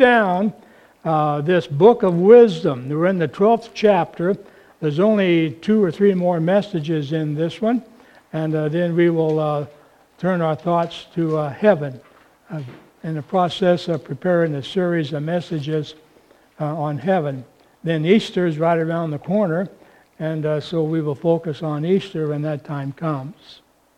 down this book of wisdom. We're in the 12th chapter. There's only 2 or 3 more messages in this one, and then we will turn our thoughts to heaven in the process of preparing a series of messages on heaven. Then Easter is right around the corner, and so we will focus on Easter when that time comes.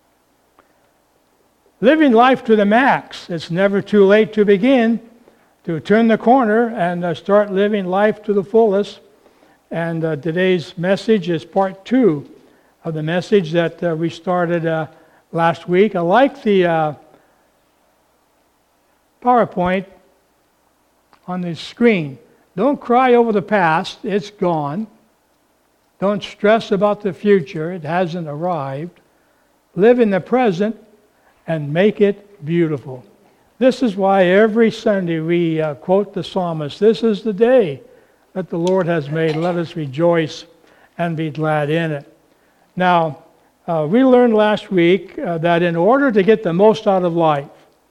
Living life to the max. It's never too late to begin, to turn the corner and start living life to the fullest. And today's message is part 2 of the message that we started last week. I like the PowerPoint on the screen. Don't cry over the past. It's gone. Don't stress about the future. It hasn't arrived. Live in the present and make it beautiful. This is why every Sunday we quote the psalmist, "This is the day that the Lord has made. Let us rejoice and be glad in it." Now, we learned last week that in order to get the most out of life,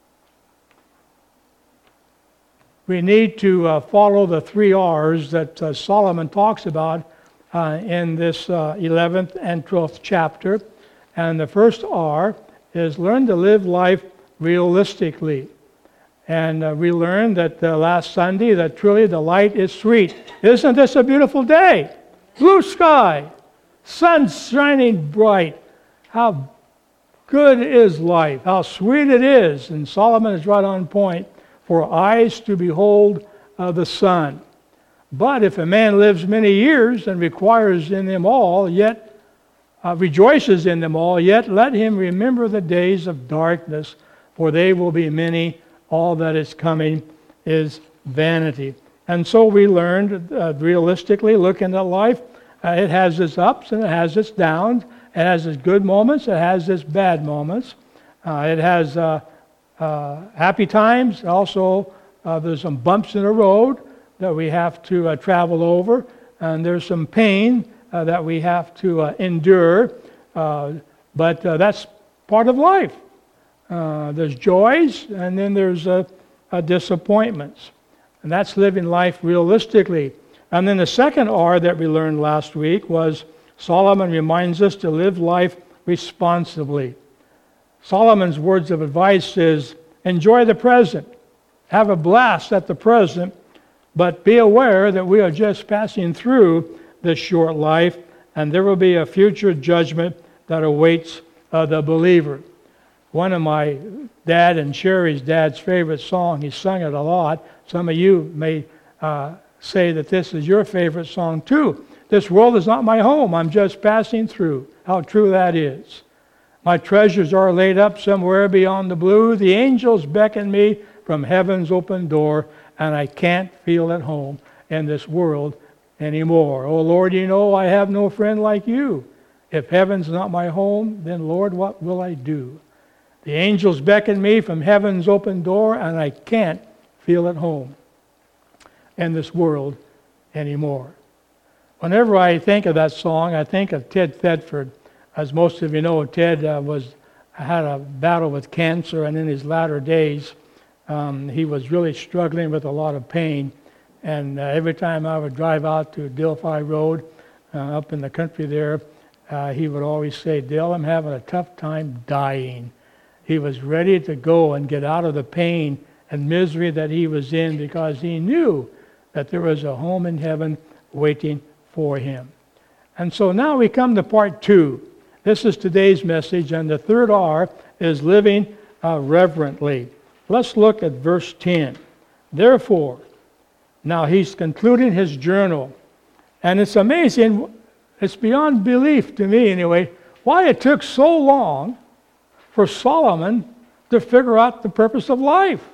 we need to follow the 3 R's that Solomon talks about in this 11th and 12th chapter. And the first R is learn to live life realistically. And we learned that last Sunday that truly the light is sweet. Isn't this a beautiful day? Blue sky, sun shining bright. How good is life? How sweet it is. And Solomon is right on point. For eyes to behold the sun. But if a man lives many years and requires in them all, yet rejoices in them all, yet let him remember the days of darkness, for they will be many. All that is coming is vanity. And so we learned realistically, looking at life, it has its ups and it has its downs. It has its good moments, it has its bad moments. It has happy times. Also, there's some bumps in the road that we have to travel over, and there's some pain that we have to endure, but that's part of life. There's joys, and then there's disappointments, and that's living life realistically. And then the second R that we learned last week was Solomon reminds us to live life responsibly. Solomon's words of advice is, enjoy the present, have a blast at the present, but be aware that we are just passing through this short life, and there will be a future judgment that awaits the believer. One of my dad and Sherry's dad's favorite song, he sung it a lot. Some of you may say that this is your favorite song too. This world is not my home, I'm just passing through. How true that is. My treasures are laid up somewhere beyond the blue. The angels beckon me from heaven's open door, and I can't feel at home in this world anymore. Oh Lord, you know I have no friend like you. If heaven's not my home, then Lord, what will I do? The angels beckon me from heaven's open door, and I can't feel at home in this world anymore. Whenever I think of that song, I think of Ted Thedford. As most of you know, Ted had a battle with cancer, and in his latter days, he was really struggling with a lot of pain. And every time I would drive out to Delphi Road, up in the country there, he would always say, "Dale, I'm having a tough time dying." He was ready to go and get out of the pain and misery that he was in because he knew that there was a home in heaven waiting for him. And so now we come to part 2. This is today's message, and the third R is living reverently. Let's look at verse 10. Therefore, now he's concluding his journal, and it's amazing, it's beyond belief to me anyway, why it took so long for Solomon to figure out the purpose of life.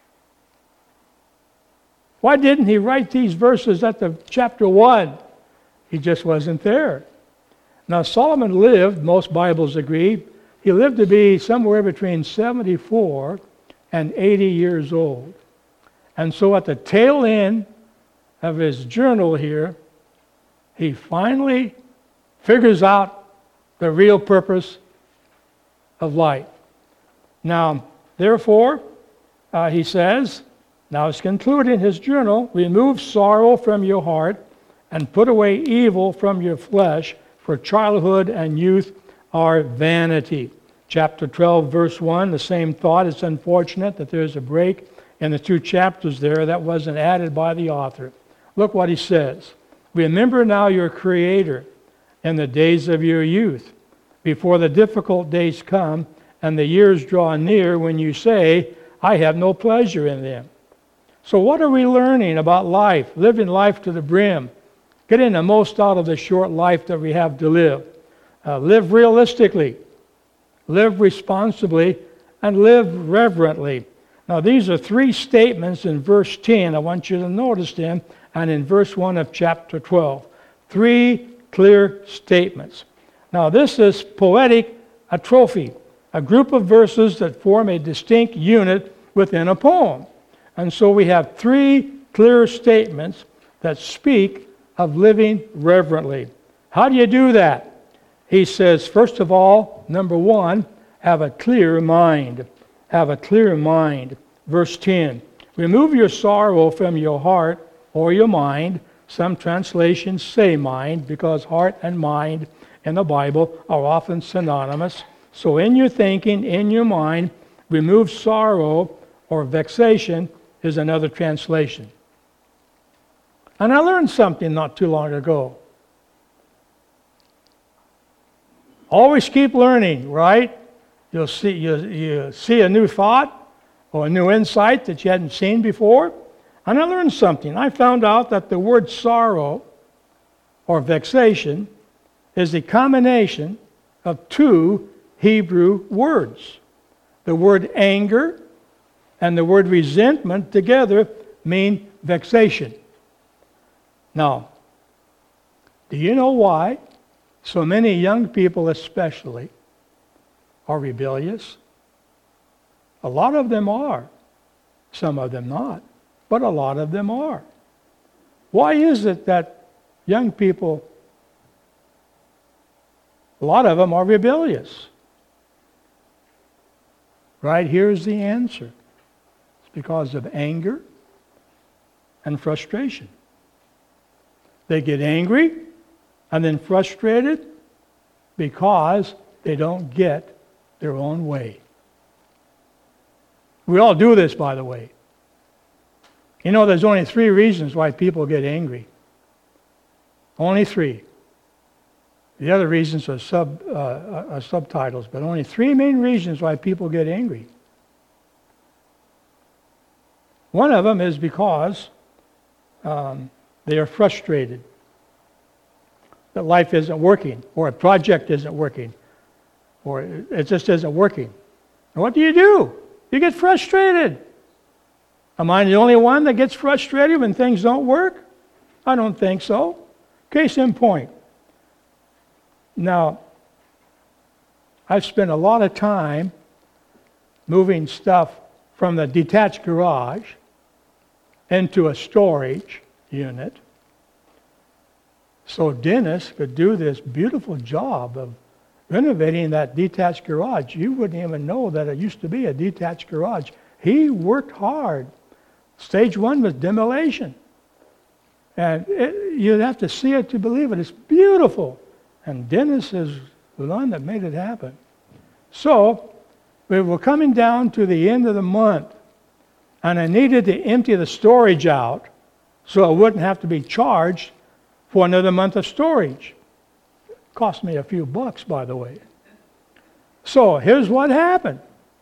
Why didn't he write these verses at the chapter 1? He just wasn't there. Now Solomon lived, most Bibles agree, he lived to be somewhere between 74 and 80 years old. And so at the tail end of his journal here, he finally figures out the real purpose of life. Now, therefore, he says, Now it's concluded in his journal, remove sorrow from your heart and put away evil from your flesh, for childhood and youth are vanity. Chapter 12, verse 1, the same thought. It's unfortunate that there's a break in the 2 chapters there that wasn't added by the author. Look what he says. Remember now your Creator in the days of your youth, before the difficult days come and the years draw near when you say, I have no pleasure in them. So what are we learning about life? Living life to the brim. Getting the most out of the short life that we have to live. Live realistically. Live responsibly. And live reverently. Now these are 3 statements in verse 10. I want you to notice them. And in verse 1 of chapter 12. 3 clear statements. Now this is poetic atrophy. A group of verses that form a distinct unit within a poem. And so we have 3 clear statements that speak of living reverently. How do you do that? He says, first of all, number 1, have a clear mind. Have a clear mind. Verse 10, remove your sorrow from your heart or your mind. Some translations say mind, because heart and mind in the Bible are often synonymous. So in your thinking, in your mind, remove sorrow or vexation is another translation. And I learned something not too long ago. Always keep learning, right? You see a new thought or a new insight that you hadn't seen before. And I learned something. I found out that the word sorrow or vexation is a combination of 2 Hebrew words. The word anger and the word resentment together mean vexation. Now, do you know why so many young people especially are rebellious? A lot of them are. Some of them not. But a lot of them are. Why is it that young people, a lot of them are rebellious? Right here's the answer. It's because of anger and frustration. They get angry and then frustrated because they don't get their own way. We all do this, by the way. You know, there's only 3 reasons why people get angry. Only 3. The other reasons are subtitles, but only 3 main reasons why people get angry. One of them is because they are frustrated that life isn't working, or a project isn't working, or it just isn't working. And what do? You get frustrated. Am I the only one that gets frustrated when things don't work? I don't think so. Case in point. Now, I've spent a lot of time moving stuff from the detached garage into a storage unit so Dennis could do this beautiful job of renovating that detached garage. You wouldn't even know that it used to be a detached garage. He worked hard. Stage 1 was demolition. And you'd have to see it to believe it. It's beautiful. And Dennis is the one that made it happen. So, we were coming down to the end of the month, and I needed to empty the storage out so I wouldn't have to be charged for another month of storage. Cost me a few bucks, by the way. So, here's what happened.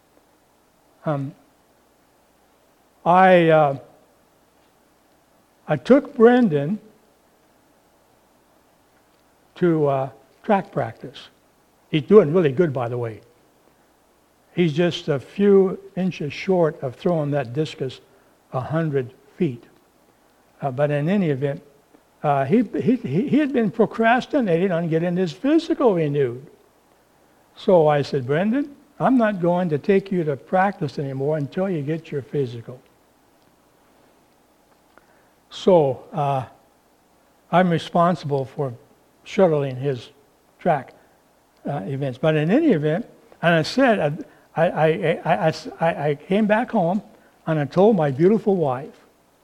I took Brendan to track practice. He's doing really good, by the way. He's just a few inches short of throwing that discus 100 feet. But in any event, he had been procrastinating on getting his physical renewed. So I said, Brendan, I'm not going to take you to practice anymore until you get your physical. So I'm responsible for shuttling his track events. But in any event, and I said, I came back home, and I told my beautiful wife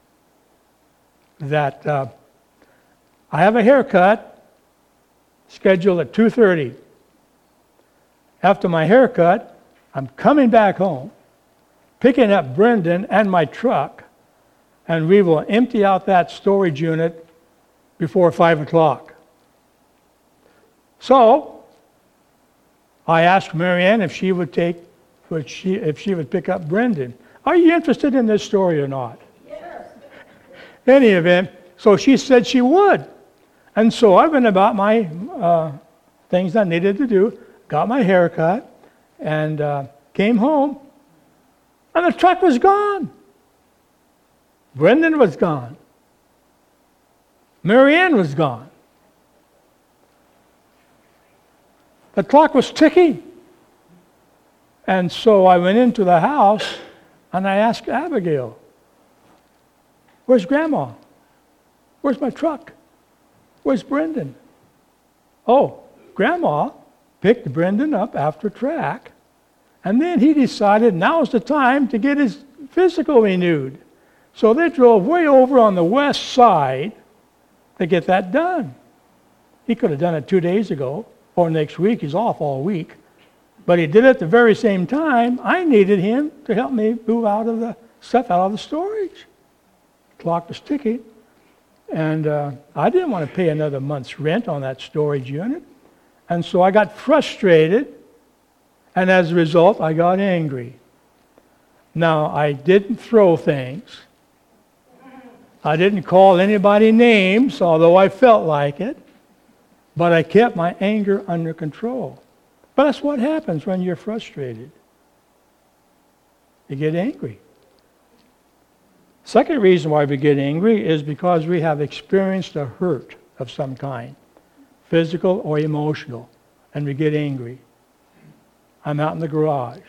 that I have a haircut scheduled at 2:30. After my haircut, I'm coming back home, picking up Brendan and my truck, and we will empty out that storage unit before 5 o'clock. So I asked Marianne if she would pick up Brendan. Are you interested in this story or not? Yes. In any event, so she said she would. And so I went about my things I needed to do, got my hair cut, and came home, and the truck was gone. Brendan was gone. Marianne was gone. The clock was ticking. And so I went into the house and I asked Abigail, "Where's Grandma? Where's my truck? Where's Brendan?" Oh, Grandma picked Brendan up after track, and then he decided now's the time to get his physical renewed. So they drove way over on the west side to get that done. He could have done it 2 days ago or next week. He's off all week. But he did it at the very same time. I needed him to help me move out of the stuff out of the storage. The clock was ticking. And I didn't want to pay another month's rent on that storage unit. And so I got frustrated. And as a result, I got angry. Now, I didn't throw things. I didn't call anybody names, although I felt like it. But I kept my anger under control. But that's what happens when you're frustrated. You get angry. Second reason why we get angry is because we have experienced a hurt of some kind, physical or emotional, and we get angry. I'm out in the garage,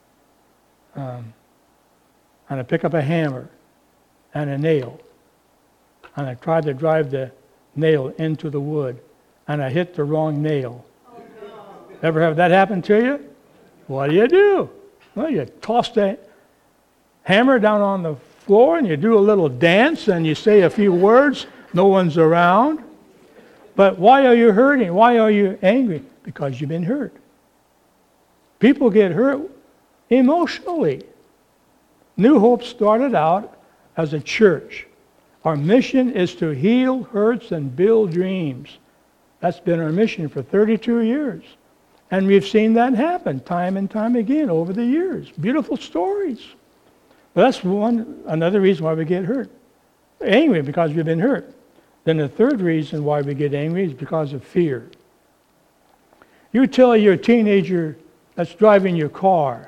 and I pick up a hammer and a nail, and I try to drive the nail into the wood, and I hit the wrong nail. Ever have that happen to you? What do? Well, you toss the hammer down on the floor and you do a little dance and you say a few words. No one's around. But why are you hurting? Why are you angry? Because you've been hurt. People get hurt emotionally. New Hope started out as a church. Our mission is to heal hurts and build dreams. That's been our mission for 32 years. And we've seen that happen time and time again over the years. Beautiful stories. But that's another reason why we get hurt. Angry because we've been hurt. Then the third reason why we get angry is because of fear. You tell your teenager that's driving your car,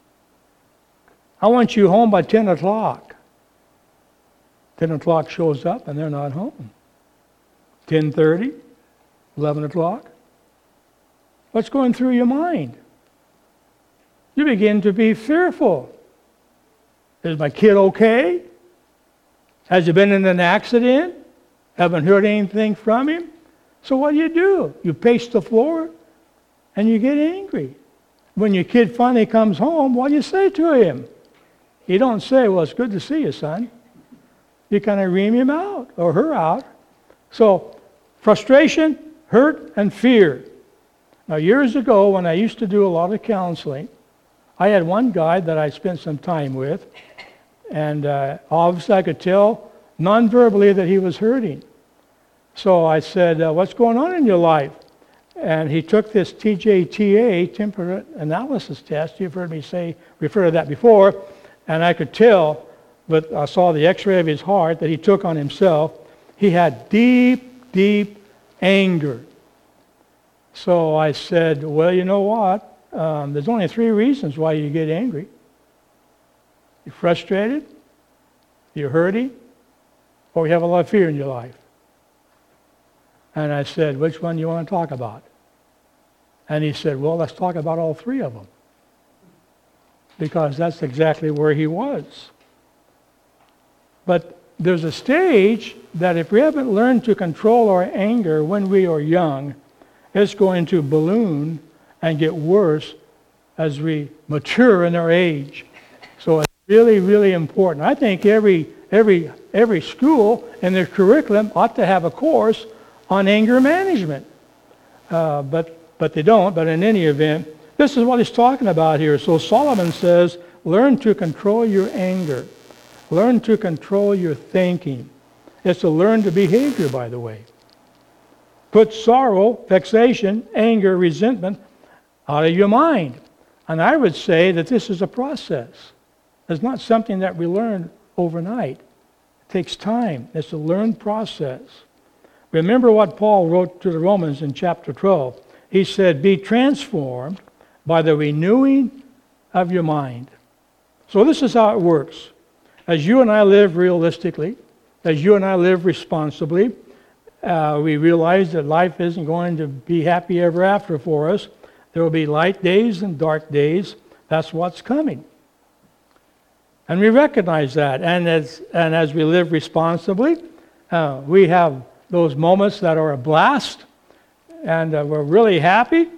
"I want you home by 10 o'clock. 10 o'clock shows up and they're not home. 10:30, 11 o'clock. What's going through your mind? You begin to be fearful. Is my kid okay? Has he been in an accident? Haven't heard anything from him? So what do? You pace the floor and you get angry. When your kid finally comes home, what do you say to him? You don't say, "Well, it's good to see you, son." You kind of ream him out or her out. So frustration, hurt, and fear. Now, years ago, when I used to do a lot of counseling, I had one guy that I spent some time with, and obviously I could tell non-verbally that he was hurting. So I said, "What's going on in your life?" And he took this TJTA, temperament analysis test. You've heard me refer to that before, and I could tell, but I saw the x-ray of his heart that he took on himself. He had deep, deep anger. So I said, "Well, you know what? There's only 3 reasons why you get angry. You're frustrated, you're hurting, or you have a lot of fear in your life." And I said, "Which one do you want to talk about?" And he said, "Well, let's talk about all 3 of them." Because that's exactly where he was. But there's a stage that if we haven't learned to control our anger when we are young, it's going to balloon and get worse as we mature in our age. So Really, really important. I think every school in their curriculum ought to have a course on anger management. But they don't. But in any event, this is what he's talking about here. So Solomon says, learn to control your anger. Learn to control your thinking. It's a learned behavior, by the way. Put sorrow, vexation, anger, resentment out of your mind. And I would say that this is a process. It's not something that we learn overnight. It takes time. It's a learned process. Remember what Paul wrote to the Romans in chapter 12. He said, be transformed by the renewing of your mind. So this is how it works. As you and I live realistically, as you and I live responsibly, we realize that life isn't going to be happy ever after for us. There will be light days and dark days. That's what's coming. And we recognize that. And as we live responsibly, we have those moments that are a blast, and we're really happy.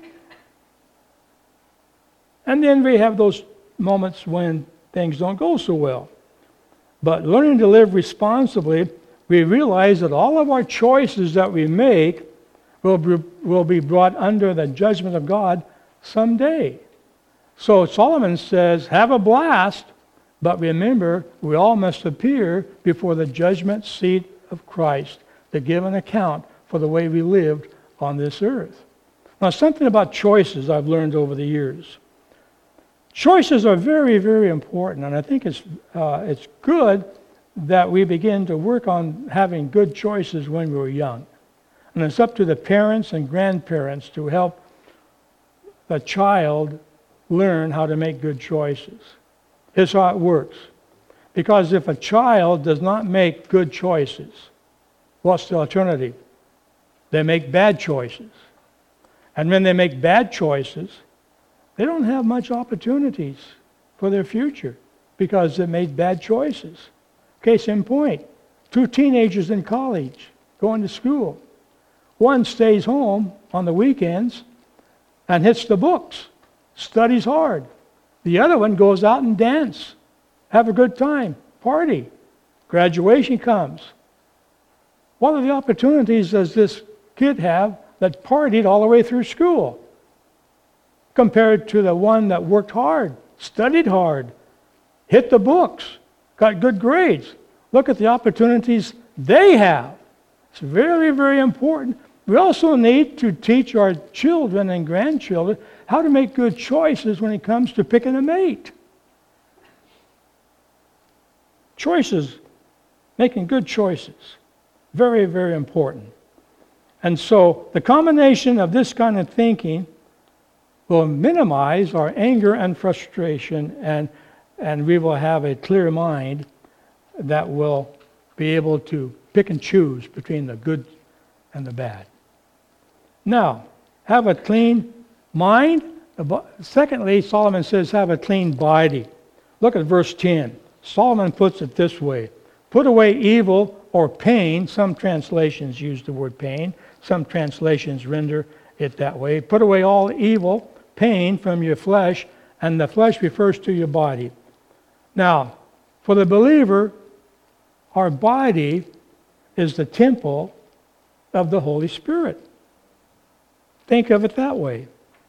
And then we have those moments when things don't go so well. But learning to live responsibly, we realize that all of our choices that we make will be brought under the judgment of God someday. So Solomon says, have a blast, but remember, we all must appear before the judgment seat of Christ to give an account for the way we lived on this earth. Now, something about choices I've learned over the years. Choices are very, very important, and I think it's good that we begin to work on having good choices when we're young. And it's up to the parents and grandparents to help the child learn how to make good choices. Here's how it works. Because if a child does not make good choices, what's the alternative? They make bad choices. And when they make bad choices, they don't have much opportunities for their future because they made bad choices. Case in point, 2 teenagers in college going to school. One stays home on the weekends and hits the books, studies hard. The other one goes out and dance, have a good time, party. Graduation comes. What are the opportunities does this kid have that partied all the way through school compared to the one that worked hard, studied hard, hit the books, got good grades? Look at the opportunities they have. It's very, very important. We also need to teach our children and grandchildren how to make good choices when it comes to picking a mate. Choices, making good choices, very, very important. And so the combination of this kind of thinking will minimize our anger and frustration, and we will have a clear mind that will be able to pick and choose between the good and the bad. Now, have a clean mind. Secondly, Solomon says have a clean body. Look at verse 10. Solomon puts it this way. Put away evil or pain. Some translations use the word pain. Some translations render it that way. Put away all evil, pain from your flesh, and the flesh refers to your body. Now, for the believer, our body is the temple of the Holy Spirit. Think of it that way.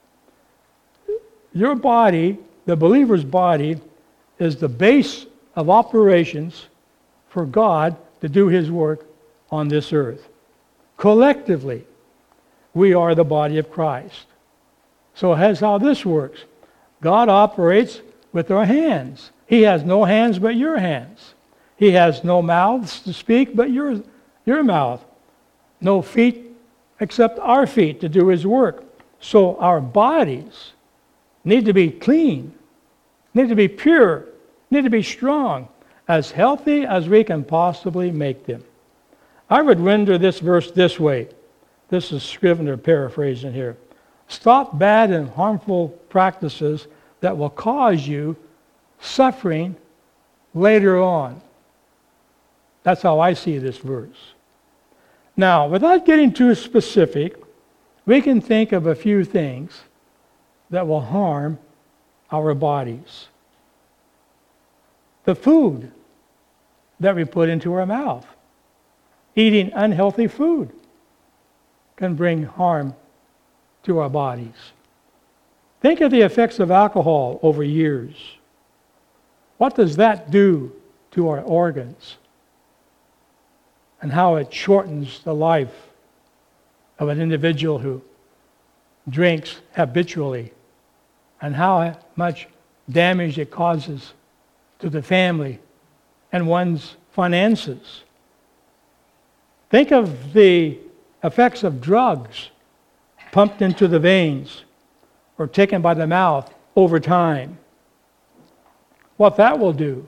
Your body, the believer's body, is the base of operations for God to do His work on this earth. Collectively, we are the body of Christ. So here's how this works. God operates with our hands. He has no hands but your hands. He has no mouths to speak but your mouth. No feet except our feet to do His work. So our bodies need to be clean, need to be pure, need to be strong, as healthy as we can possibly make them. I would render this verse this way. This is Scrivener paraphrasing here. Stop bad and harmful practices that will cause you suffering later on. That's how I see this verse. Now, without getting too specific, we can think of a few things that will harm our bodies. the food that we put into our mouth. Eating unhealthy food can bring harm to our bodies. Think of the effects of alcohol over years. What does that do to our organs? And how it shortens the life of an individual who drinks habitually, and how much damage it causes to the family and one's finances. Think of the effects of drugs pumped into the veins or taken by the mouth over time. What that will do.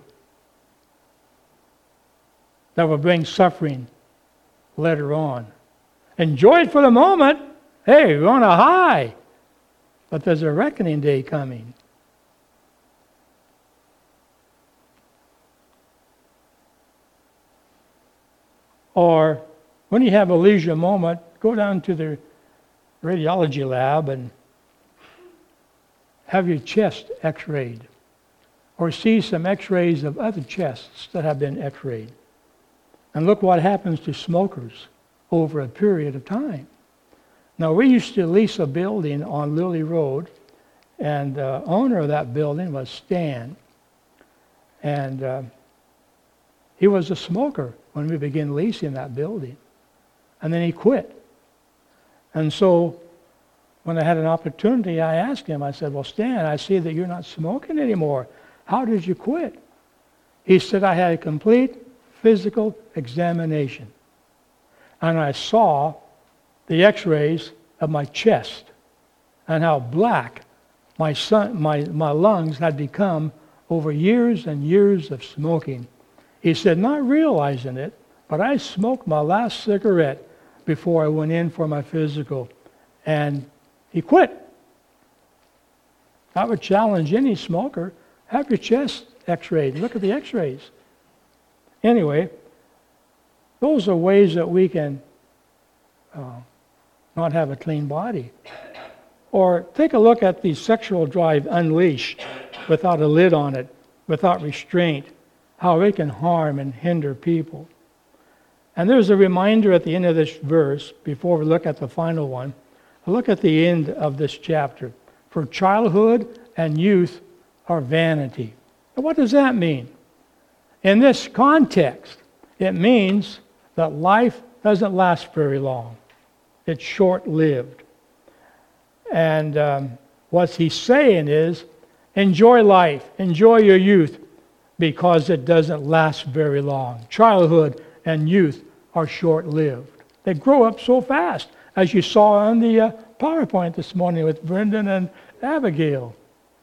That will bring suffering later on. Enjoy it for the moment. Hey, you're on a high. But there's a reckoning day coming. Or when you have a leisure moment, go down to the radiology lab and have your chest x-rayed. Or see some x-rays of other chests that have been x-rayed. And look what happens to smokers over a period of time. Now, we used to lease a building on Lilly Road, and the owner of that building was Stan. And he was a smoker when we began leasing that building. And then he quit. And so when I had an opportunity, I asked him, I said, well, Stan, I see that you're not smoking anymore. How did you quit? He said, I had a complete physical examination. And I saw the x-rays of my chest and how black my lungs had become over years and years of smoking. He said, not realizing it, but I smoked my last cigarette before I went in for my physical. And he quit. I would challenge any smoker, have your chest x-rayed. Look at the x-rays. Anyway, those are ways that we can not have a clean body. Or take a look at the sexual drive unleashed without a lid on it, without restraint, how it can harm and hinder people. And there's a reminder at the end of this verse, before we look at the final one. Look at the end of this chapter. For childhood and youth are vanity. And what does that mean? In this context, it means that life doesn't last very long. It's short-lived. And what he's saying is, enjoy life, enjoy your youth, because it doesn't last very long. Childhood and youth are short-lived. They grow up so fast, as you saw on the PowerPoint this morning with Brendan and Abigail.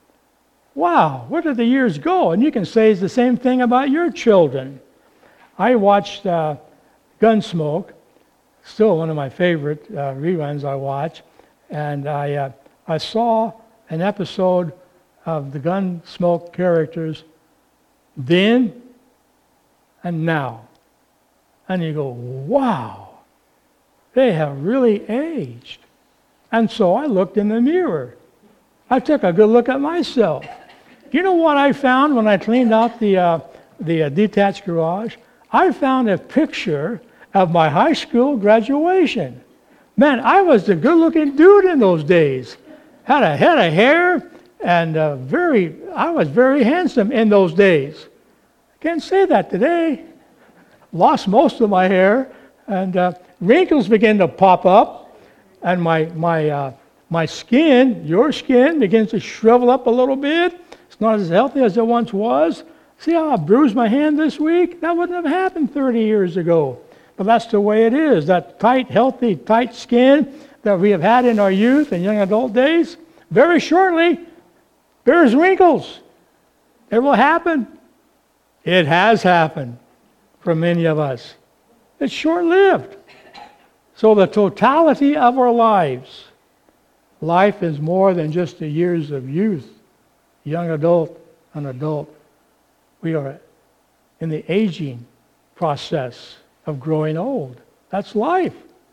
Wow, where did the years go? And you can say it's the same thing about your children. I watched Gunsmoke, still one of my favorite reruns I watch, and I saw an episode of the Gunsmoke characters then and now. And you go, wow, they have really aged. And so I looked in the mirror. I took a good look at myself. You know what I found when I cleaned out the detached garage? I found a picture of my high school graduation. Man, I was a good-looking dude in those days. Had a head of hair, and I was very handsome in those days. I can't say that today. Lost most of my hair, and wrinkles began to pop up, and my skin, your skin, begins to shrivel up a little bit. It's not as healthy as it once was. See how I bruised my hand this week? That wouldn't have happened 30 years ago. But that's the way it is. That tight, healthy, tight skin that we have had in our youth and young adult days, very shortly, bears wrinkles. It will happen. It has happened for many of us. It's short-lived. So the totality of our lives, life is more than just the years of youth, young adult, and adult. We are in the aging process of growing old. That's life.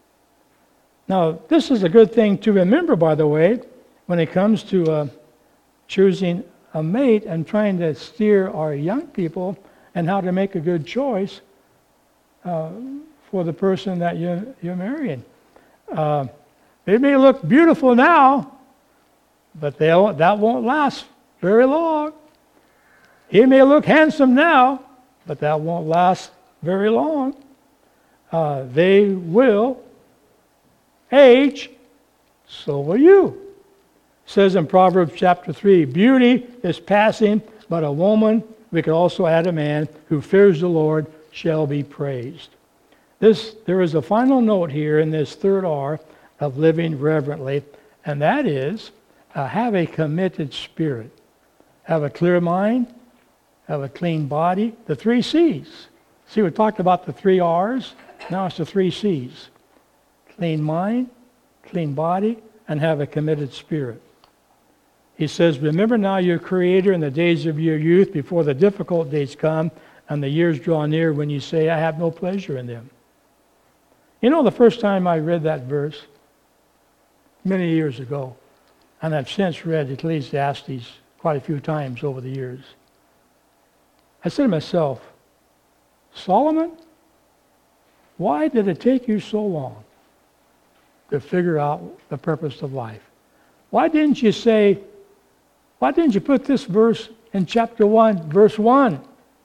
Now, this is a good thing to remember, by the way, when it comes to choosing a mate and trying to steer our young people and how to make a good choice for the person that you're marrying. They may look beautiful now, but that won't last very long. He may look handsome now, but that won't last very long. They will age, so will you. It says in Proverbs chapter 3, beauty is passing, but a woman, we could also add a man, who fears the Lord shall be praised. There is a final note here in this third R of living reverently, and that is have a committed spirit. Have a clear mind, have a clean body, the 3 C's. See, we talked about the 3 R's, now it's the 3 C's. Clean mind, clean body, and have a committed spirit. He says, remember now your Creator in the days of your youth, before the difficult days come and the years draw near when you say, I have no pleasure in them. You know, the first time I read that verse, many years ago, and I've since read Ecclesiastes quite a few times over the years, I said to myself, Solomon, why did it take you so long to figure out the purpose of life? Why didn't you put this verse in chapter 1, verse 1?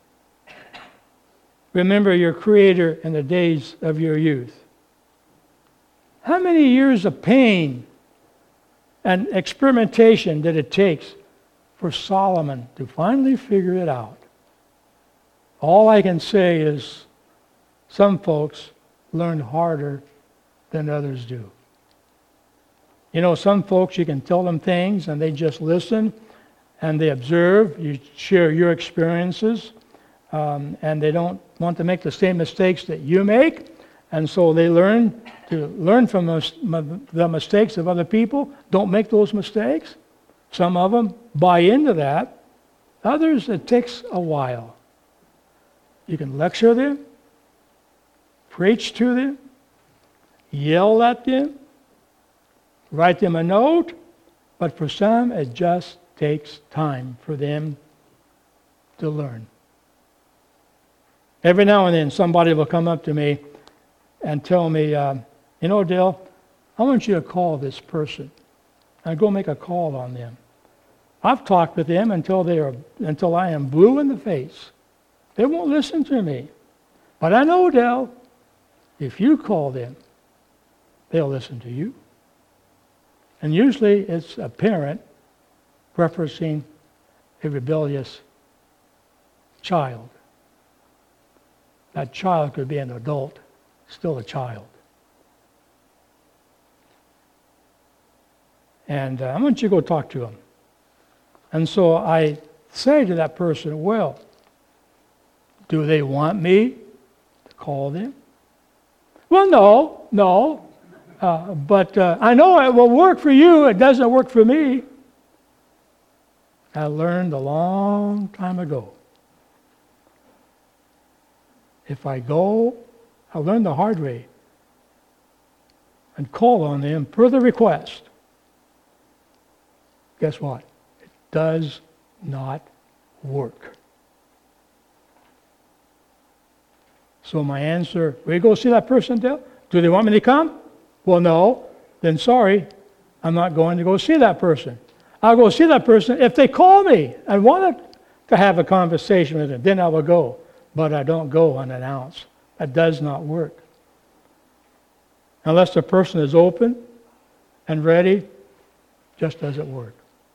Remember your Creator in the days of your youth. How many years of pain and experimentation did it take for Solomon to finally figure it out? All I can say is some folks learn harder than others do. You know, some folks, you can tell them things and they just listen and they observe. You share your experiences and they don't want to make the same mistakes that you make. And so they learn from the mistakes of other people. Don't make those mistakes. Some of them buy into that. Others, it takes a while. You can lecture them, preach to them, yell at them, write them a note, but for some it just takes time for them to learn. Every now and then somebody will come up to me and tell me, you know, Dale, I want you to call this person. And go make a call on them. I've talked with them until I am blue in the face. They won't listen to me. But I know, Dale, if you call them, they'll listen to you. And usually it's a parent preferencing a rebellious child. That child could be an adult, still a child. And I want you to go talk to them. And so I say to that person, well, do they want me to call them? Well, no. But I know it will work for you. It doesn't work for me. I learned a long time ago. If I go, I learned the hard way and call on them per the request. Guess what? It does not work. So my answer, will you go see that person, Dale? Do they want me to come? Well, no. Then sorry, I'm not going to go see that person. I'll go see that person if they call me and want to have a conversation with them. Then I will go. But I don't go unannounced. That does not work. Unless the person is open and ready, just doesn't work.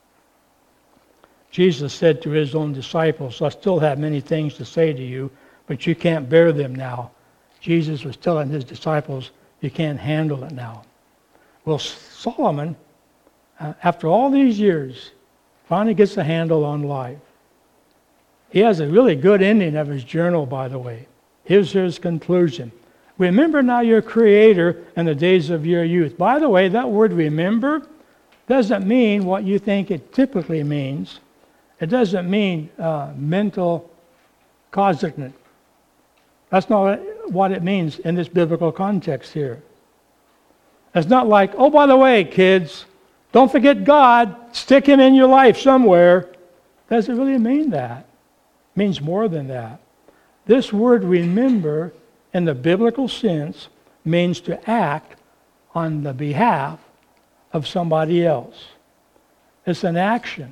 Jesus said to his own disciples, I still have many things to say to you, but you can't bear them now. Jesus was telling his disciples, you can't handle it now. Well, Solomon, after all these years, finally gets a handle on life. He has a really good ending of his journal, by the way. Here's his conclusion. Remember now your Creator in the days of your youth. By the way, that word remember doesn't mean what you think it typically means. It doesn't mean mental cognizance. That's not what it means in this biblical context here. It's not like, oh, by the way, kids, don't forget God. Stick him in your life somewhere. Does it really mean that? It means more than that. This word remember, in the biblical sense, means to act on the behalf of somebody else. It's an action,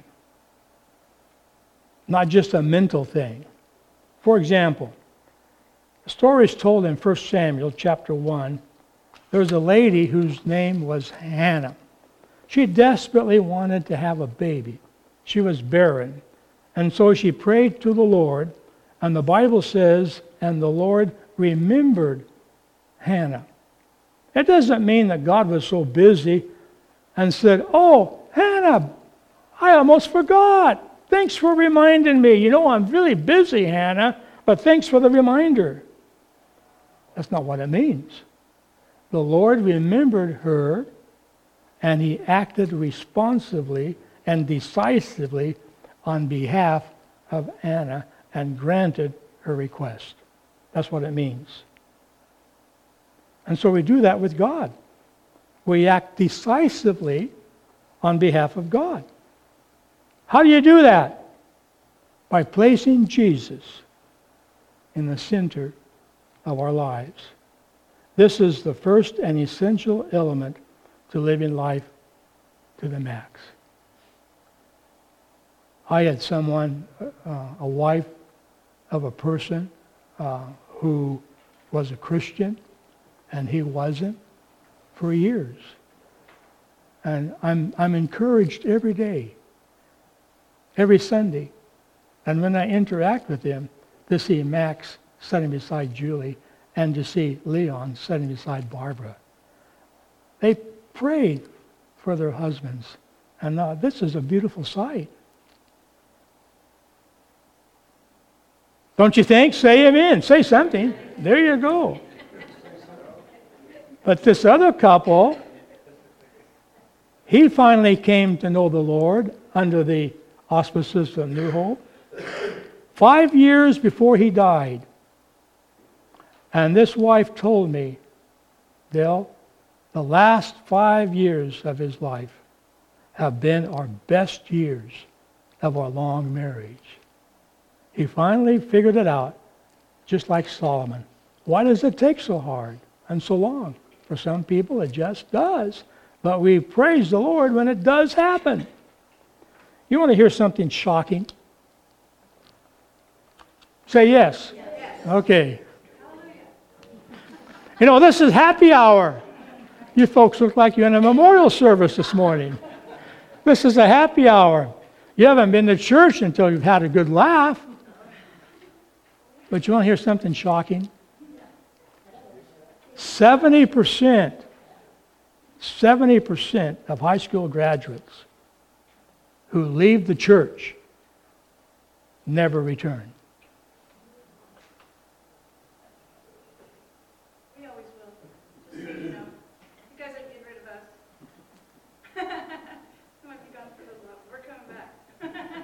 not just a mental thing. For example, the story is told in 1 Samuel chapter 1. There was a lady whose name was Hannah. She desperately wanted to have a baby. She was barren. And so she prayed to the Lord, and the Bible says, and the Lord remembered Hannah. It doesn't mean that God was so busy and said, "Oh, Hannah, I almost forgot. Thanks for reminding me. You know, I'm really busy, Hannah, but thanks for the reminder." That's not what it means. The Lord remembered her, and he acted responsibly and decisively on behalf of Hannah and granted her request. That's what it means. And so we do that with God. We act decisively on behalf of God. How do you do that? By placing Jesus in the center of our lives. This is the first and essential element to living life to the max. I had someone, a wife of a person who was a Christian, and he wasn't for years. And I'm encouraged every day, every Sunday, and when I interact with him, to see Max sitting beside Julie and to see Leon sitting beside Barbara. They prayed for their husbands, and this is a beautiful sight. Don't you think? Say amen. Say something. There you go. But this other couple, he finally came to know the Lord under the auspices of New Hope 5 years before he died. And this wife told me, Dale, the last 5 years of his life have been our best years of our long marriage. He finally figured it out, just like Solomon. Why does it take so hard and so long? For some people, it just does. But we praise the Lord when it does happen. You want to hear something shocking? Say yes. Yes. Okay. You know, this is happy hour. You folks look like you're in a memorial service this morning. This is a happy hour. You haven't been to church until you've had a good laugh. But you want to hear something shocking? 70% of high school graduates who leave the church never return. We always will. Just so you know. You guys ain't getting rid of us. We might be gone for a little while, but we're coming back.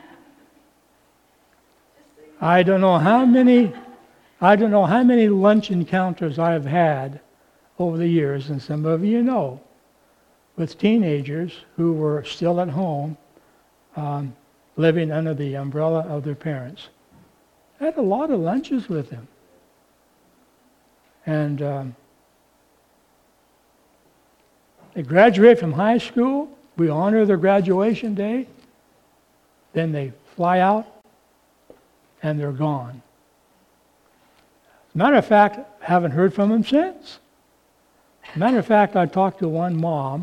I don't know how many lunch encounters I have had over the years, and some of you know, with teenagers who were still at home, living under the umbrella of their parents. I had a lot of lunches with them. And they graduate from high school. We honor their graduation day. Then they fly out, and they're gone. As a matter of fact, I haven't heard from them since. As a matter of fact, I talked to one mom.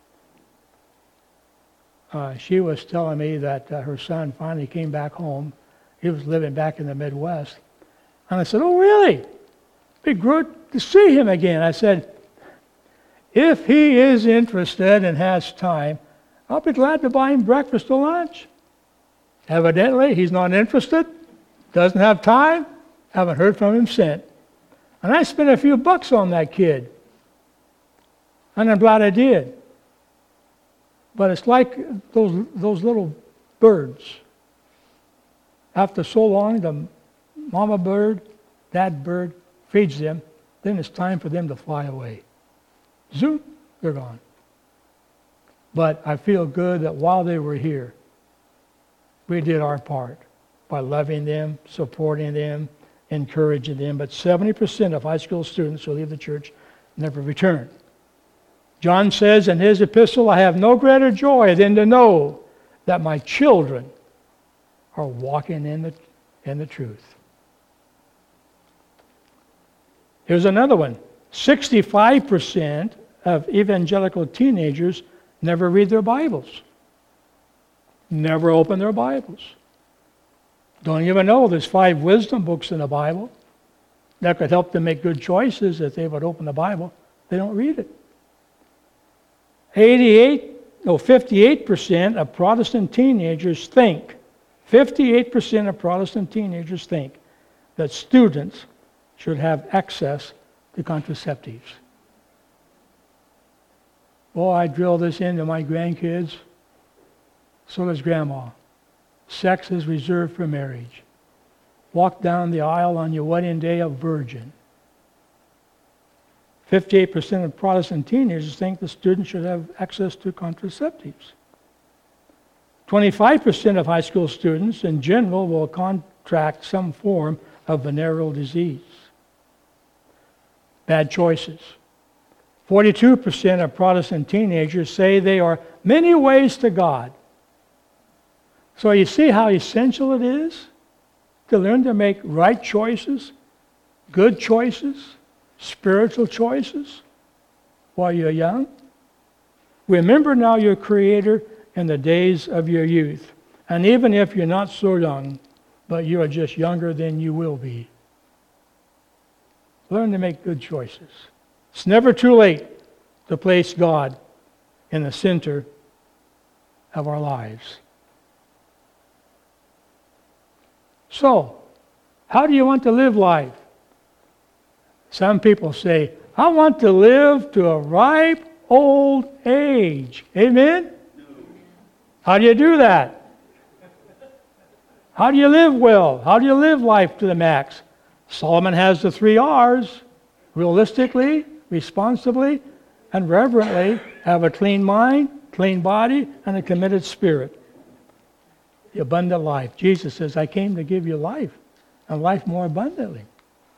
She was telling me that her son finally came back home. He was living back in the Midwest. And I said, "Oh, really? Be good to see him again." I said, "If he is interested and has time, I'll be glad to buy him breakfast or lunch." Evidently, he's not interested, doesn't have time, haven't heard from him since. And I spent a few bucks on that kid. And I'm glad I did. But it's like those little birds. After so long, the mama bird, dad bird feeds them, then it's time for them to fly away. Zoop, they're gone. But I feel good that while they were here, we did our part by loving them, supporting them, encouraging them. But 70% of high school students who leave the church never return. John says in his epistle, I have no greater joy than to know that my children are walking in the truth. Here's another one. 65% of evangelical teenagers never read their Bibles. Never open their Bibles. Don't even know there's 5 wisdom books in the Bible that could help them make good choices if they would open the Bible. They don't read it. 58% of Protestant teenagers think, 58% of Protestant teenagers think that students should have access to contraceptives. Oh, I drill this into my grandkids. So does Grandma. Sex is reserved for marriage. Walk down the aisle on your wedding day a virgin. 58% of Protestant teenagers think the students should have access to contraceptives. 25% of high school students in general will contract some form of venereal disease. Bad choices. 42% of Protestant teenagers say there are many ways to God. So you see how essential it is to learn to make right choices, good choices, spiritual choices while you're young? Remember now your Creator in the days of your youth. And even if you're not so young, but you are just younger than you will be, learn to make good choices. It's never too late to place God in the center of our lives. So, how do you want to live life? Some people say, I want to live to a ripe old age. Amen? How do you do that? How do you live well? How do you live life to the max? Solomon has the 3 R's. Realistically, responsibly, and reverently have a clean mind, clean body, and a committed spirit. The abundant life. Jesus says, I came to give you life, and life more abundantly.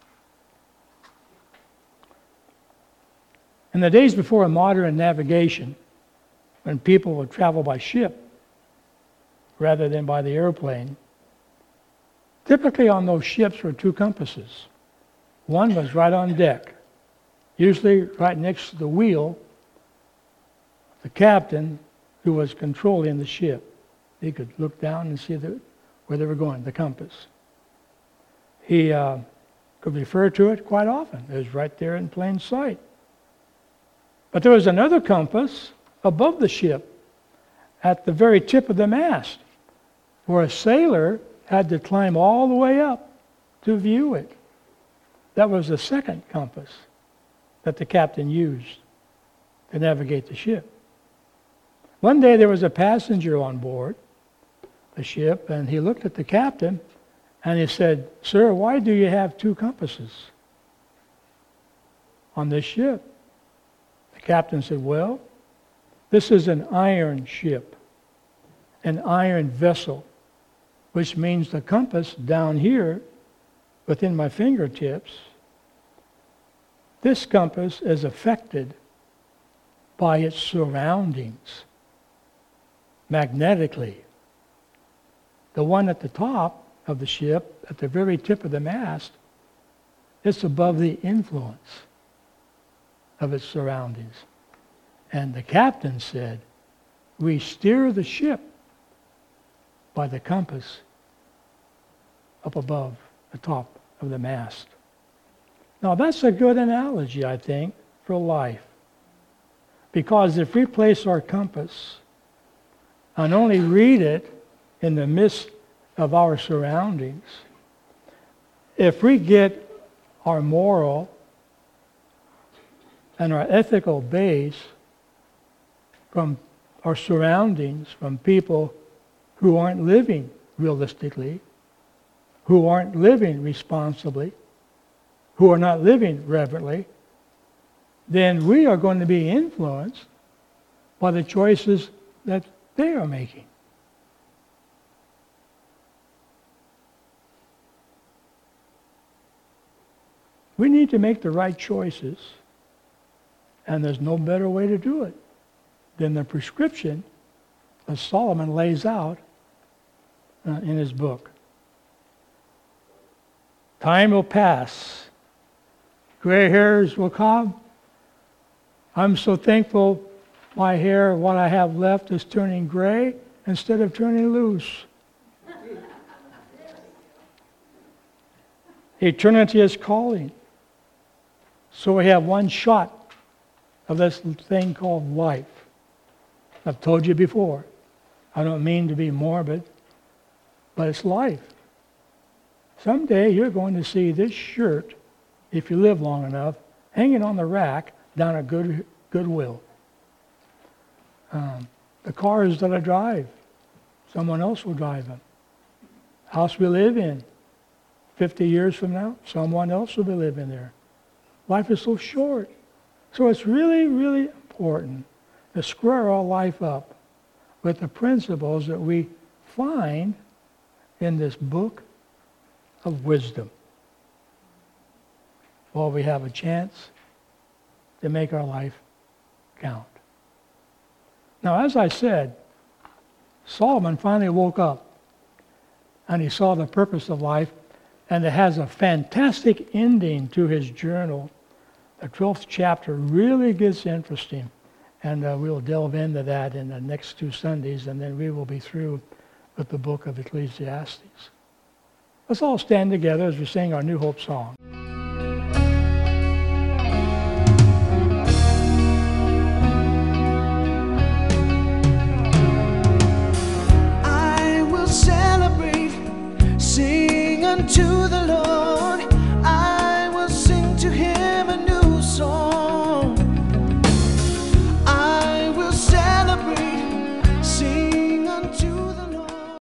In the days before modern navigation, when people would travel by ship rather than by the airplane, typically on those ships were 2 compasses. One was right on deck, usually right next to the wheel, the captain who was controlling the ship. He could look down and see where they were going, the compass. He could refer to it quite often. It was right there in plain sight. But there was another compass above the ship at the very tip of the mast, where a sailor had to climb all the way up to view it. That was the second compass that the captain used to navigate the ship. One day there was a passenger on board the ship, and he looked at the captain and he said, Sir, why do you have 2 compasses on this ship? The captain said, well, this is an iron ship, an iron vessel, which means the compass down here within my fingertips, this compass is affected by its surroundings magnetically. The one at the top of the ship, at the very tip of the mast, it's above the influence of its surroundings. And the captain said, we steer the ship by the compass up above the top of the mast. Now that's a good analogy, I think, for life. Because if we place our compass and only read it in the midst of our surroundings, if we get our moral and our ethical base from our surroundings, from people who aren't living realistically, who aren't living responsibly, who are not living reverently, then we are going to be influenced by the choices that they are making. We need to make the right choices, and there's no better way to do it than the prescription that Solomon lays out in his book. Time will pass. Gray hairs will come. I'm so thankful my hair, what I have left, is turning gray instead of turning loose. Eternity is calling. So we have one shot of this thing called life. I've told you before, I don't mean to be morbid, but it's life. Someday you're going to see this shirt, if you live long enough, hanging on the rack down at Goodwill. The cars that I drive, someone else will drive them. House we live in, 50 years from now, someone else will be living there. Life is so short. So it's really, really important to square our life up with the principles that we find in this book of wisdom. While we have a chance to make our life count. Now, as I said, Solomon finally woke up and he saw the purpose of life, and it has a fantastic ending to his journal. The 12th chapter really gets interesting, and we'll delve into that in the next 2 Sundays, and then we will be through with the book of Ecclesiastes. Let's all stand together as we sing our New Hope song. I will celebrate, sing unto the Lord. I will sing to him and